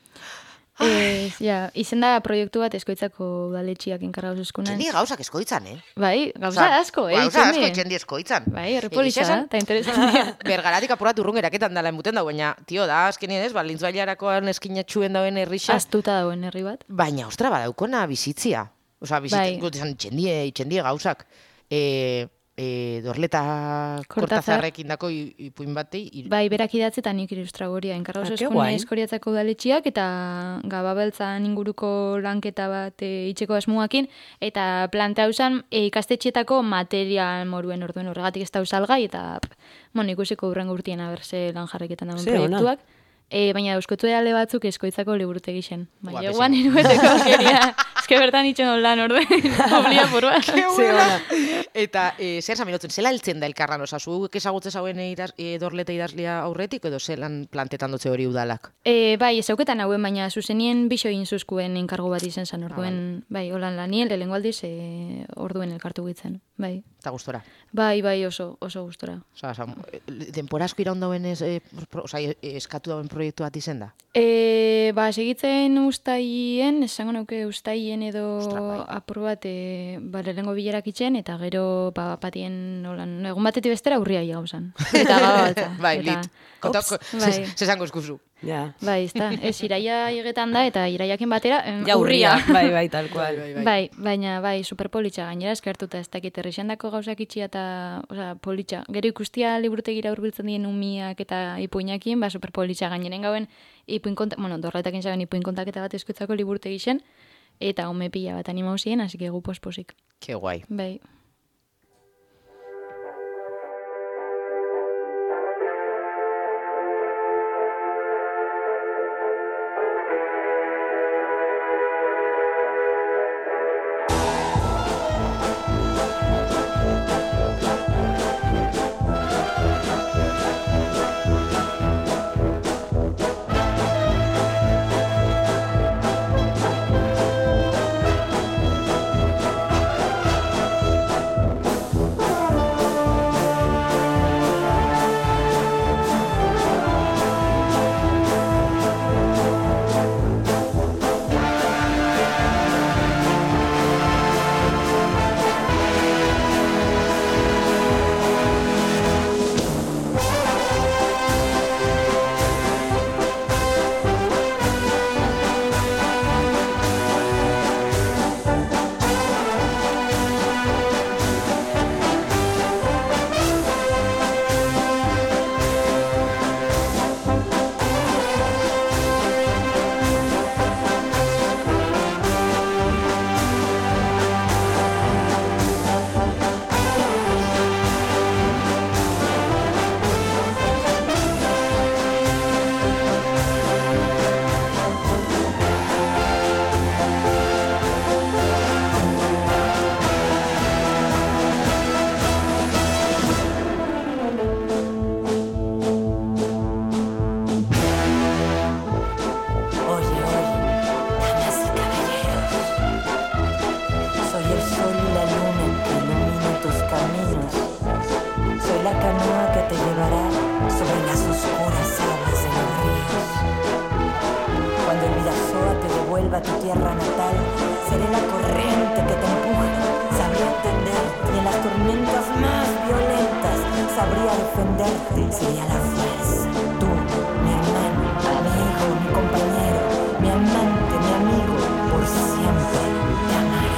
Izen da proiektu bat eskoitzako udaletxiak enkargauz eskunan. Txendi gauzak eskoitzan, Bai, gauza asko, Gauza asko itxendi. txendi eskoitzan. Bai, errepolitza da, eta interesantia. Bergaratik apurat urrun eraketan dala enbuten da, baina, tio, da, azkenien ez, lintzbailarakoan eskinatxuen dauen herrixa. Astuta dauen herri bat. Baina, ostra, badaukona bizitzia. Osa, bizitzia, txendie gauzak. Dorleta Kortazarrekin dako ipuin batei. Bai, berak idatzi eta nik ilustragoria. Enkargauz Ke eskune guai. eskoriatzako udaletxiak eta Gababeltzan inguruko lanketa bat itxeko asmuakin, eta plantea usan ikastetxeetako material moruen orduen horregatik ez da salgai, eta ikusiko urren gurtien aberse lan jarreketan dauen Ze ona. proiektuak. Baina euskotu ale batzuk eskoitzako liburutegi zen. Baina Guapísimo. eguan irueteko keria. Eske bertan itxon lan orduen. Oblia purua. Eta zer zamilotzen, zela heltzen da elkarran, osa, zuek ezagutze zauen dorleta idazlia aurretik, edo zelan plantetan dutze hori udalak? Bai, ezauketan hauen, baina zuzenien biso egin zuzkuen enkargo bat izen zen orduen. Bai, holan lanien, lehengo aldiz orduen elkartu gitzen. Bai. Eta gustora. Bai, oso gustora. Osa, denpora asko iraun dauen eskatu dauen proiektu bat izen da? Segitzen ustaien, esango nauke ustaien edo apur bat, lehengo bilerak itxen, eta gero patien holan, egun batetik bestera urria gauzan. Eta gaba batza. Bai, lit. Bai. Zesango eskuzu. Ja. Bai, ezta. Iraia higetan da, eta iraiakin batera, Ja, urria. Bai, tal cual. Bai, baina bai, superpolitxa gainera eskertuta ez dakit herrixandako gauzak itxia eta, politxa. Gero ikustia liburutegira hurbiltzen dien umiak eta ipuinakin, superpolitxa gaineren gauen dorletakin zaben ipuin kontaketa bat eskutzako liburutegi zen, eta ume pila bat animauzien, hasi gu posposik. Ke guai. Bai. vuelva a tu tierra natal, seré la corriente que te empuja, sabré entenderte y en las tormentas más violentas sabría defenderte, sería la fuerza. Tú, mi hermano, mi hijo, mi compañero, mi amante, mi amigo, por siempre te amaré.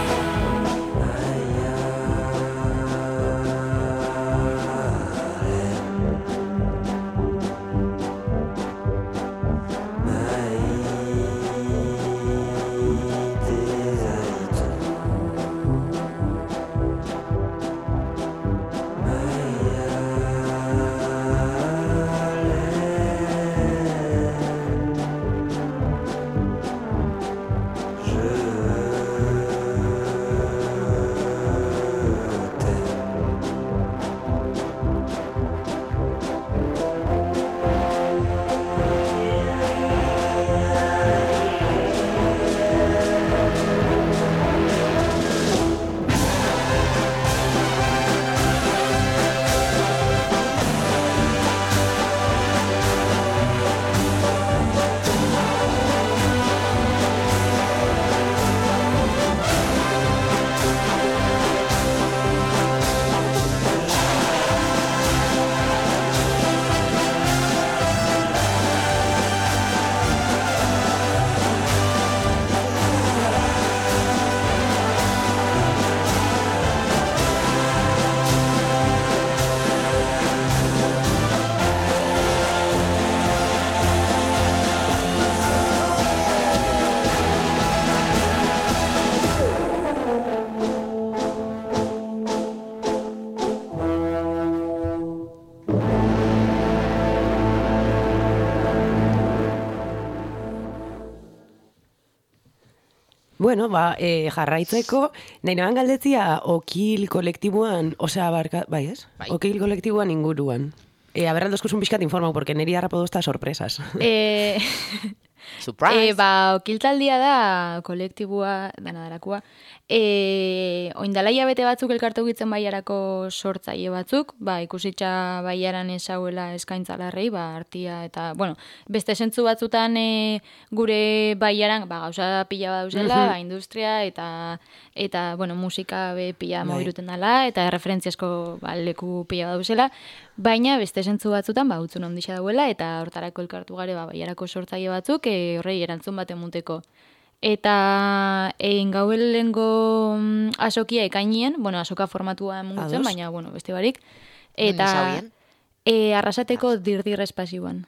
Bueno, jarraitzeko, nahi noan galdetzia okil kolektiboan, bai ez? Bai. Okil kolektiboan inguruan. Aberraldozkuzun pixkat informau, porque niri harrapodozta sorpresas. Surprise! Okiltaldia da kolektibua, dana darakua. Oindala hilabete batzuk elkartu gitzen baiarako sortzaile batzuk, ikusitza baiaran ezauela eskaintza larrei, artia eta, beste zentzu batzutan gure baiaran, gauza pila badauzela, industria eta musika pila mogiruten dela, eta referentziasko leku pila badauzela, baina beste zentzu batzutan, utzun ondisa dauela, eta hortarako elkartu gare baiarako sortzaile batzuk, horrei erantzun baten muteko. Eta gauelengo asokia ekainien, asoka formatua emungutzen, baina, beste barik. Eta Arrasateko dirdir espazioan.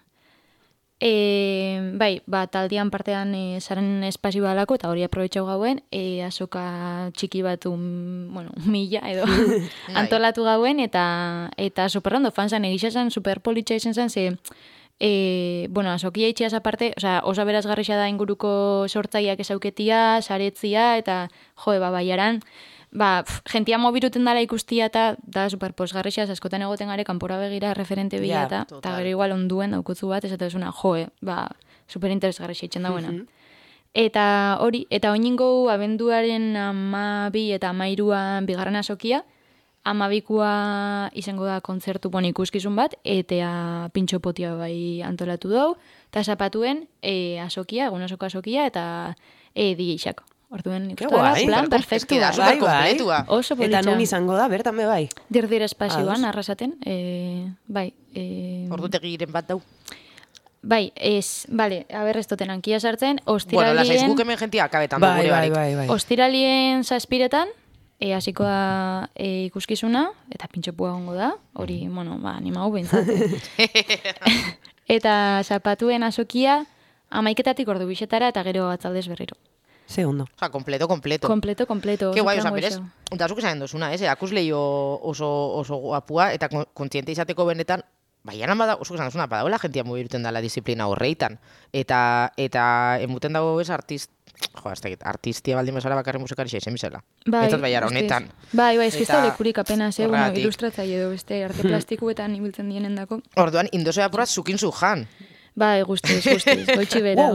Taldean partean zaren espazioa alako, eta hori aprobetxau gauen, asoka txiki bat, 1000 edo antolatu gauen, eta superrondo fanzan, egisa zen, superpolitxa izan zen, ze asokia itxiaz aparte, oso berazgarrixa da inguruko sortzaileak ezauketia, saretzia, eta baiaran, jentia mobiruten dala ikustia eta da superposgarrixa, askotan egoten gare kanpora begira referente bila eta gero igual onduen daukutzu bat, ez eta esuna, superinteresgarrixa itxen dauena. Eta hori, eta oiningo abenduaren 12 eta 13 bigarren asokia, 12koa izango da kontzertu ikuskizun bat, eta pintxopotia antolatu dugu, eta zapatuen asokia, egun asoko asokia, eta DJ-xak. Orduen ikustu plan perfektu da. Superkompletua. Oso politxa. Eta nun izango da, bertan bai? Dirdir espazioan, Arrasaten. Ordutegiren bat dau. Ez duten ankia sartzen, Facebook hemen jentia akabetan du gure barik. Ostiralien 7etan, hasiko da ikuskizuna, eta pintxopua gongo da, hori, animau behintzat. Eta zapatuen asokia, 11 ordu bixetara, eta gero atzaldez berriro. Ze ondo. Completo. Completo. Ke guai, berez, untazuk esan dozuna, erakusleio oso guapua, eta kontziente izateko benetan, baianan bada, oso esan dozuna, badauela jentia mobiruten dela disiplina horreitan. Eta emuten dago ez artistia baldin bezala bakarri musikari xaizen bizela. Etzat baiara honetan. Eskizta lekurik apenas, ilustratzaile edo beste arte plastikuetan ibiltzen dienen dako. Orduan, indosea apura zukin zu jan. Guztiz, goitxi bera.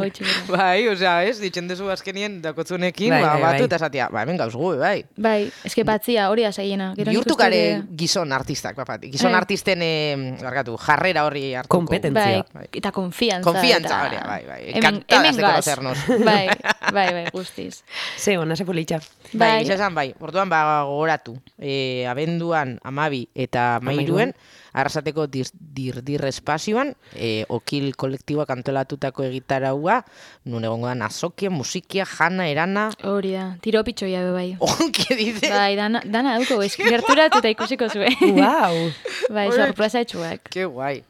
Ditzen dezu azkenien dakotzunekin, batu eta esatia, hemen gauz gu, eske batzia, hori azaiena. Bihurtukare gizon artistak, gizon artisten jarrera horri hartuko. Kompetentzia. Eta konfiantza. Konfiantza, encantadas de conocernos. Guztiz. Ze, ona, ze politxa. Gizazan, orduan gogoratu, abenduan 12 eta 13 Arrasateko dirdir espazioan, okil kolektiboak antolatutako egitaraua, nun egongo da nazokien, musikia, jana, erana... Hori da, tiro pitxoia bai. ¿Qué dices? Dana dauko, gerturatu eta ikusiko zuen. Wow! Sorpresa etxuak. Ke guai.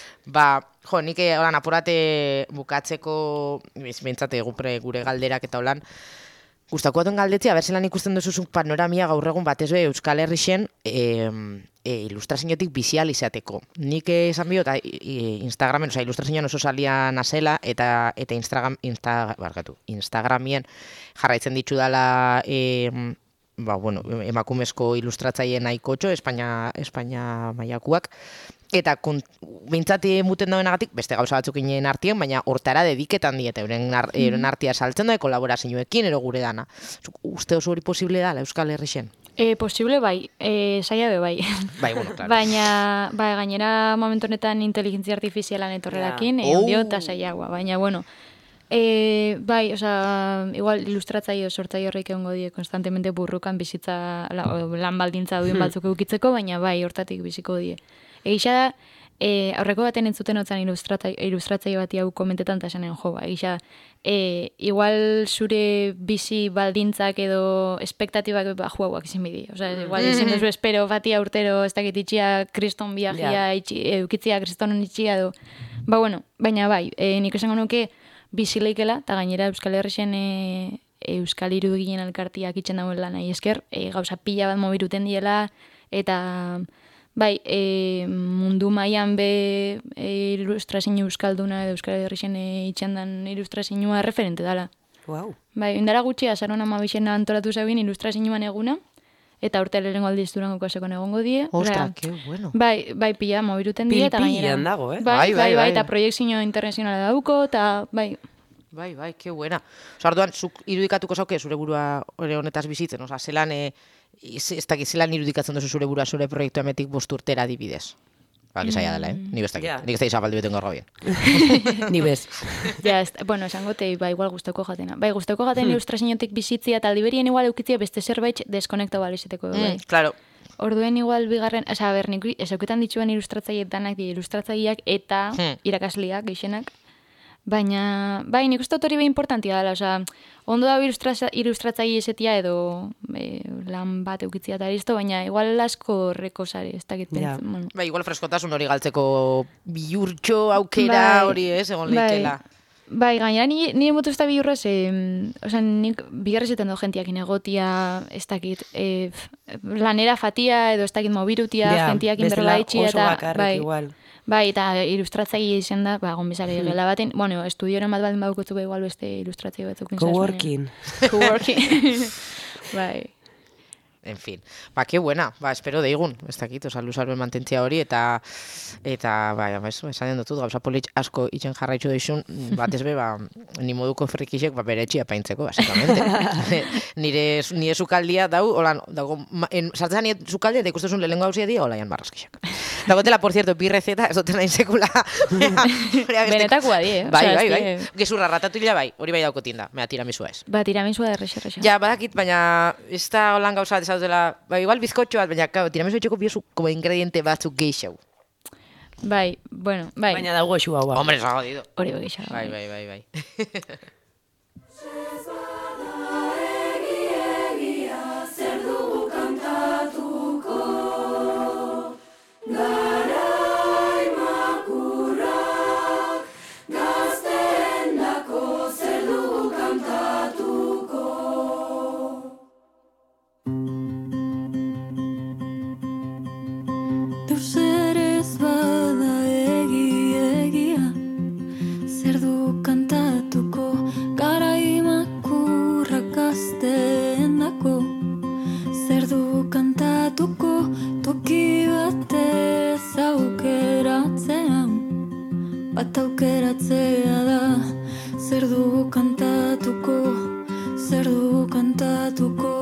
Nik horan apurate bukatzeko, bintzate gure galderak eta holan, gustako duen galdetzea, berzelan ikusten duzuzun panoramia gaur egun batez be Euskal Herrixen ilustrazioetik bizial izateko. Nik esan bio, eta Instagramen, ilustrazioan oso salia nazela, eta Instagramien jarraitzen ditu dela emakumezko ilustratzaile nahikotxo, Espainia mailakuak, eta bintzati muten dauenagatik, beste gauza batzuk inen artien, baina hortara dediketan dieta, euren artia saltzen da, kolaborazioekin, ero gure dana. Uste oso hori posible da, Euskal Herrixen? Posible bai, saia be bai. Claro. Baina, gainera momentu honetan inteligentzia artifizialan etorrerakin, eta saiagoa, baina, igual ilustratzaile sortzaile horreik egongo die konstantemente burrukan bizitza lan baldintza duen batzuk eukitzeko, baina hortatik biziko die. Egisa da, aurreko baten entzuten otzan ilustratzaile bati hau komentetan eta esanen egisa igual zure bizi baldintzak edo espektatibak juauak izin bidi. Igual izin duzu espero batia urtero ez dakit itxia kriston viajia, eukitzia kristonon itxia edo. Baina nik esango nuke bizileikela, eta gainera Euskal Herrixen Euskal Irudginen elkartiak itxen dagoela nahi esker, gauza pila bat mobiruten diela, eta mundu mailan be ilustrazio euskalduna edo Euskal Herrixen itxendan ilustrazioa referente dela. Wow. Bai, indara gutxi, azaron 12 antolatu zegoen ilustrazioan eguna, eta urte lehenengo aldiz Durangoko sekon egongo die. Ostra, que bueno. Bai, pila mobiluten die, eta gainera. Pil-pilan dago, Bai, eta proiektzio internazionala dauko, eta bai. Bai, que buena. Osa, orduan, zuk irudikatuko zauke zure burua ore honetaz bizitzen, osa, zelan, ez dakit, zelan irudikatzen duzu zure burua zure proiektu emetik 5 urtera adibidez. Ba, gizaia dela, Ni bestakit. Ja. Nik ez da izabaldui beten gaur bien. Ni bez. Ja, bueno, esangote, igual gustoko jatena. Bai, gustoko jaten ilustraziotik bizitzia, eta aldiberien igual eukitzia beste zerbait deskonekta balizeteko. Bai. Claro. Orduen igual bigarren, nik esauketan dituen ilustratzaile danak di ilustratzaileak eta irakasleak gehienak. Baina, bai, nik uste hori behin importantia dela, osea, ondo dago ilustratzaile esetia edo lan bat eukitzia eta listo, baina igual asko horreko sare, ez dakit pentsa. Bueno. Bai, igual freskotasun hori galtzeko bihurtxo aukera hori, egon leikela. Bai, gainera nire motu ez da bihurrez, osea, nik bigarrezetan do gentiakin egotia, ez dakit, lanera fatia edo ez dakit mobirutia, gentiakin berla itxia, eta bai. Bai, eta ilustratzaile izan da, gonbizare gela baten, bueno, estudioren bat badukotzu igual beste ilustratzaile batzuk. Coworking. Bai. En fin, que buena, espero deigun, ez dakit, oza, luzarben mantentzia hori, eta esan den dutut, gauza polit asko itxen jarraitzu deixun, batez be, ni moduko frikixek, bere etxia paintzeko, basicamente. Nire sukaldia dago, sartzen nire sukaldia, eta ikustezun lehenko hauzia dia, hola jan barraskixak. Dagotela, por cierto, bi receta, ez duten nahi sekula. Benetakoa di, Bai. Gezurra ratatulila bai, hori bai dauko tinda, mea tiramisua ez. Tiramisua errexe. Ja, badakit, baina ez da holan gauza dela, igual bizkotxo bat, baina tiramisu etxeko biozu como ingrediente batzuk geixau. Bai, bueno, bai. Baina dago esua hau. Hombre, ez agodido. Hori geixau. Bai. Toki batez aukeratzean, bat aukeratzea da. Zer dugu kantatuko, zer dugu kantatuko.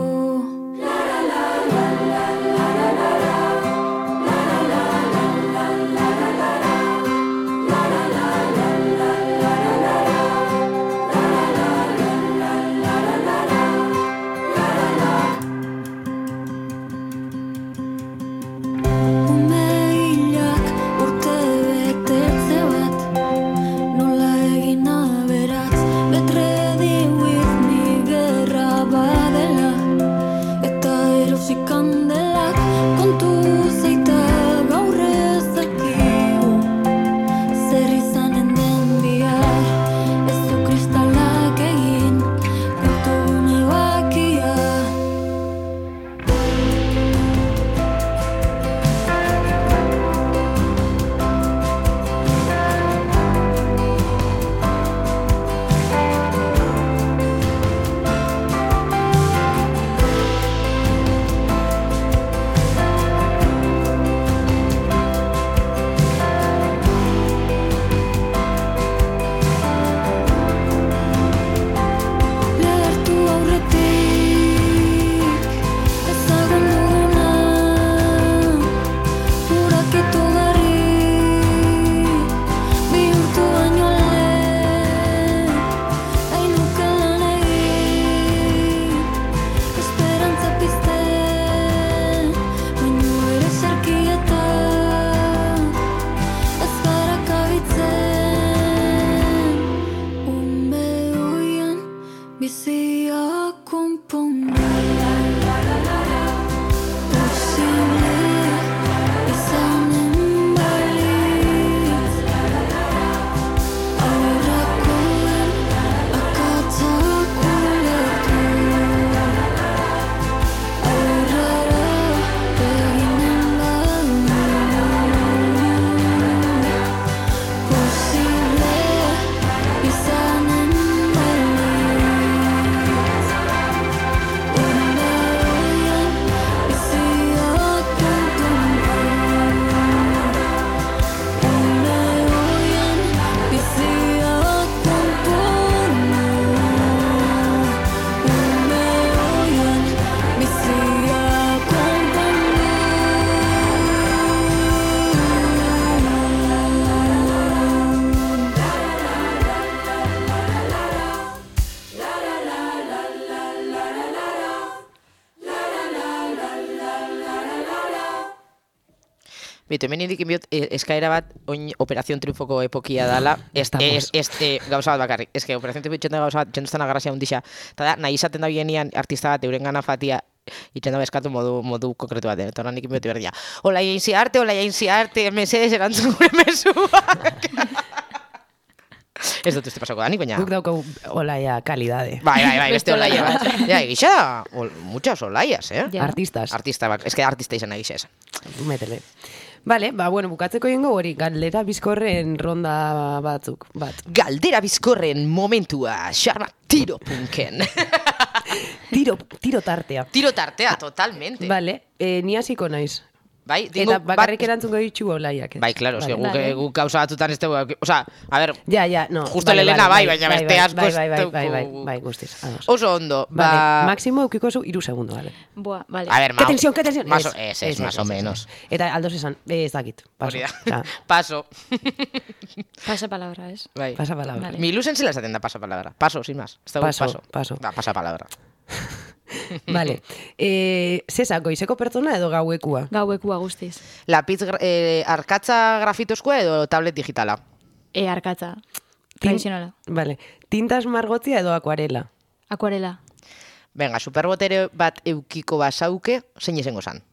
Bitu, hemen indikin biot, eskaera bat, oin Operación Triunfoko epokia dala, gauza bat bakarrik. Ez que Operación Triunfo itxen da gauza bat, txenduzten agrazia hundixa, eta da, nahi izaten da bienean artista bat euren gana fatia, itxen da eskatu modu konkretu baten, eta horren ikin biot berdia. Ola jainzi arte, mesedez erantzun gure mesuak. Ez dut uste pasako danik, baina... Guk daukau olaia kalidade. Bai, beste olaia bat. Ja, egisa, muchas olaias, Ja. Artistas. Artista bat, ez que artista izan egisa esan. Metele. Vale, bueno, bukatzeko jengo hori, galdera bizkorren ronda batzuk, bat. Galdera bizkorren momentua, xarma tiro punken. Tiro tartea. Tiro tartea, totalmente. Vale, ni hasiko naiz. Bai, Eta bakarrik erantzungo ditxu olaiak. Bai, claro, eske Vale. guk gauza batzutan ez dugu, osea, a ver, Ja, no. Justo Elena baina beste asko ez Bai, guztiz. ados. oso ondo, Vale, máximo eukiko zu 3 segundo, vale. Buah, vale. A ver, ¿Qué tensión, qué tensión? Más o menos. Eta aldos esan, ez dakit, paso. Hori da. Osea, Paso. Pasa palabra, ¿es? Bai. pasa palabra. Vale. Mi ilusen zela esaten da pasa palabra. Paso, sin más. Ez dago Paso. Da, pasa palabra. Vale. Zesa, goizeko pertsona edo gauekua? Gauekua guztiz. Lapiz, arkatza grafitoskua edo tablet digitala? Arkatza. Tradizionala. Vale. Tintas margotzia edo akuarela? Akuarela. Venga, superbotere bat eukiko basauke, zein izango zan?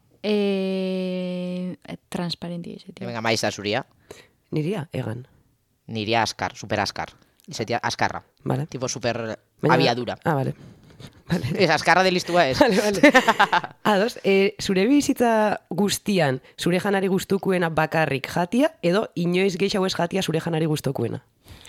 Transparenti ese, tío. Venga, maiz da zuria. Niria, egan. Niria askar, super askar. Izetia askarra. Vale. Tipo super Baina- abiadura. Vale. Vale. Ez askarra delistua ez. Vale. Ados, zure bizitza guztian, zure janari gustukuena bakarrik jatia, edo inoiz gehiago ez jatia zure janari gustukuena?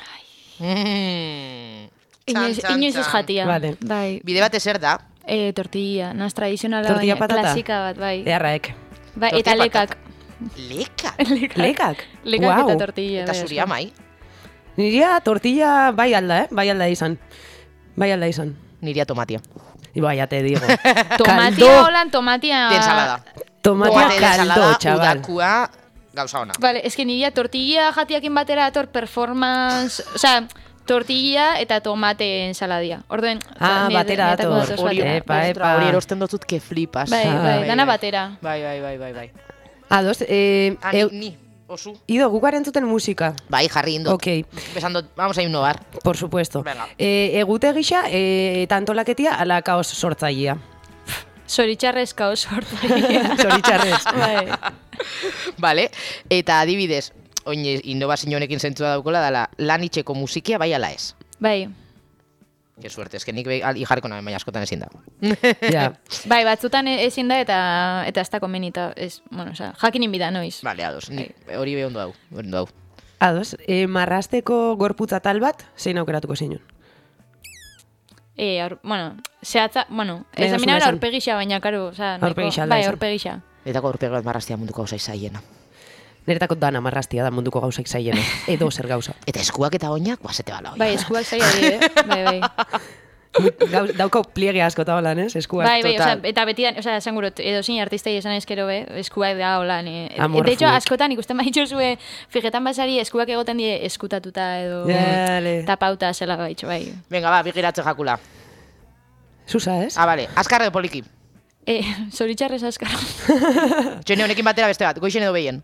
Inoiz ez jatia. Vale. Bai. Bide bat ezer da. Tortilla, naz tradizionala, Tortilla baina patata? klasika bat, bai. Earraek. Bai, eta Tortilla lekak. Leka. Lekak? Lekak Guau. eta tortilla. Eta bai, zuria asko. mai. Niria tortilla bai alda, Bai alda izan. Niria tomatia. Bai, ya te digo. Tomatia holan, tomatia... De ensalada. Tomatia Tomate de kaldo, ensalada, chaval. udakua, gauza ona. Vale, es que niria tortilla jatiakin batera dator performance... Osea, tortilla eta tomate ensaladia. Orduen... Batera dator. Hori, Epa. hori erosten dutut que flipas. Bai, dana batera. Bai. Ados, Ni, osu. Ido, gukaren zuten musika. Bai, jarri indot. Ok, Pensando, vamos a innovar. por supuesto. Venga. Egute gisa, eta antolaketia ala kaos sortzailea. Zoritxarrez kaos sortu. Zoritxarrez. Bai. Vale, eta adibidez, oin innovazio honekin zentzua daukola dela lan itxeko musikia bai ala ez. Bai. Que suerte, es que nik jarriko nahi, baina askotan ezin da. Ja. Bai, batzutan ezin da eta ez da konbenita. Bueno, osea, jakin inbida noiz. Vale, ados, hori be ondo hau. Ados, marrasteko gorputza tal bat, zein aukeratuko zeinun? Zehatza, ez da mina esan. aurpegixa, baina, karo, osea, Aurpegixa alda bai, esan. aurpegixa. Eta aurpegi bat marrastia munduko gauza izaiena. Niretako dana marrastia da munduko gauzaik zaiena. Edo zer gauza. Eta eskuak eta oinak, basete bala Bai, eskuak zaila die, bai. Dauko pliege asko eta holan, ez? Eskuak. Bai, total. eta betidan, esan gurot, edo zin artistei esan eskero eskuak da holan. Amorfuak. De hecho, askotan ikusten baitxuzue, fijetan basari eskuak egoten die eskutatuta edo Dale. tapauta zela baitxo, bai. Venga, ba, bigiratzen jakula. Zuza, ez? Vale, azkarre de poliki. Zoritxarrez askar. Txene honekin batera beste bat, goixen edo behien.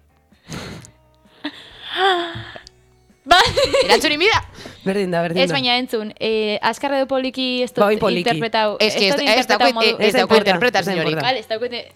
Bai! Erantzun inbida! Berdin da. Ez baina entzun, azkarre de poliki ez Bai, dut poliki. interpretau. Ez que ez interpretau modu. ez dauko importa, interpretar, ez da senyorik. importa. Vale, ez daukete...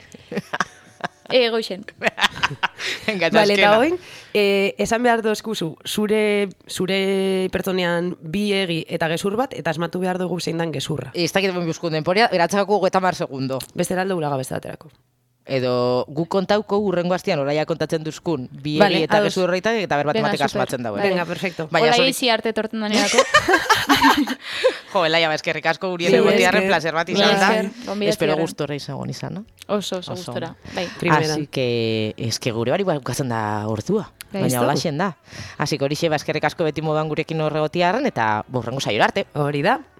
Venga, Vale, eta azkena. oin, esan behar dozkuzu, zure pertsonean bi egi eta gezur bat, eta asmatu behar dugu zein dan gezurra. Ez dakit ben bizkun denporia, eratzakako 30 segundo. Beste aldo ulaga beste baterako. Edo guk kontauko urrengo astean oraia kontatzen duzkun bi Vale, egi eta ados. gezurreitak eta berbat Venga, matek super. asmatzen dauen. Venga, perfecto. Baina Ola zori- izi arte torten danerako. Jo, Elaia, eskerrik asko Sí, gurien egotiarren esker. placer bat Mila izan da. esker, gonbidatzearen. Espero gustora izango izan, no? Oso Oso gustora. Bai. Primeran. Así que, eske gure bari bukatzen da ordua. Baina Gaizto. holaxen da. Así que horixe, eskerrik asko beti modan gurekin horregotiarren eta borrengo saiora arte. Hori da.